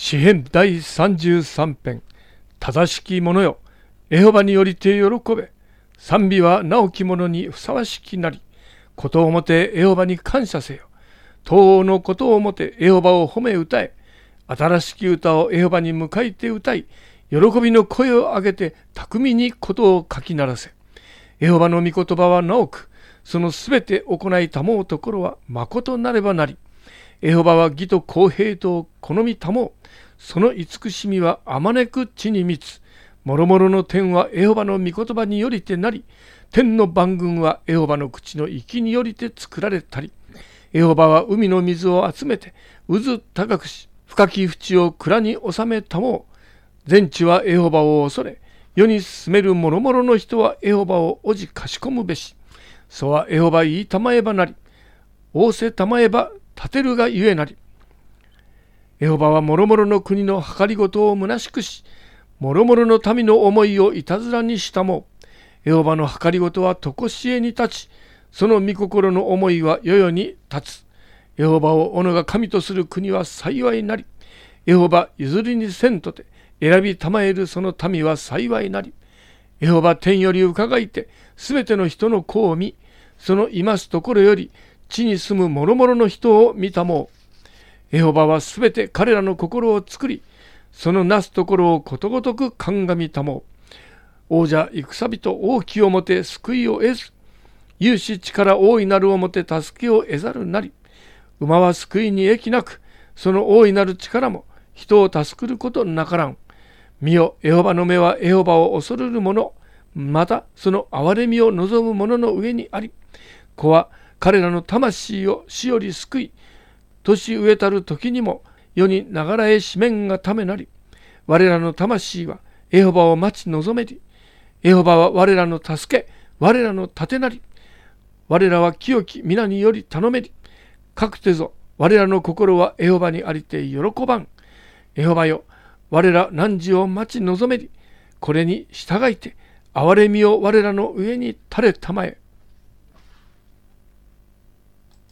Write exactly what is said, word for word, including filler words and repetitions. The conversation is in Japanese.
詩編だいさんじゅうさん編。正しき者よ、エホバによりて喜べ。賛美は直き者にふさわしきなり。ことをもてエホバに感謝せよ。東欧のことをもてエホバを褒め歌え。新しき歌をエホバに迎えて歌い、喜びの声を上げて巧みにことを書きならせ。エホバの御言葉は直く、そのすべて行いたもうところは誠なればなり。エホバは義と公平と好みたもう。その慈しみはあまねく地に満つ。もろもろの天はエホバの御言葉によりてなり、天の万軍はエホバの口の息によりて作られたり。エホバは海の水を集めて渦高くし、深き淵を蔵に収めたもう。全地はエホバを恐れ、世に住めるもろもろの人はエホバをおじかしこむべし。そはエホバ言いたまえばなり、仰せたまえば立てるがゆえなり。エホバはもろもろの国の計りごとを虚しくし、もろもろの民の思いをいたずらにしたもう。エホバの計りごとはとこしえに立ち、その御心の思いは世々に立つ。エホバを己が神とする国は幸いなり。エホバ譲りにせんとて選びたまえるその民は幸いなり。エホバ天より伺いてすべての人の子を見、そのいますところより地に住むもろもろの人を見たもう。エホバはすべて彼らの心を作り、そのなすところをことごとく鑑みたもう。王者戦人王旗をもて救いを得ず、勇士力大いなるをもて助けを得ざるなり。馬は救いに益なく、その大いなる力も人を助くることなからん。見よ、エホバの目はエホバを恐るる者、またその憐れみを望む者の上にあり。子は彼らの魂を死より救い、年飢えたる時にも世に流らえしめんがためなり。我らの魂はエホバを待ち望めり。エホバは我らの助け、我らの盾なり。我らは清き皆により頼めり。かくてぞ我らの心はエホバにありて喜ばん。エホバよ、我ら汝を待ち望めり。これに従いて憐れみを我らの上に垂れたまえ。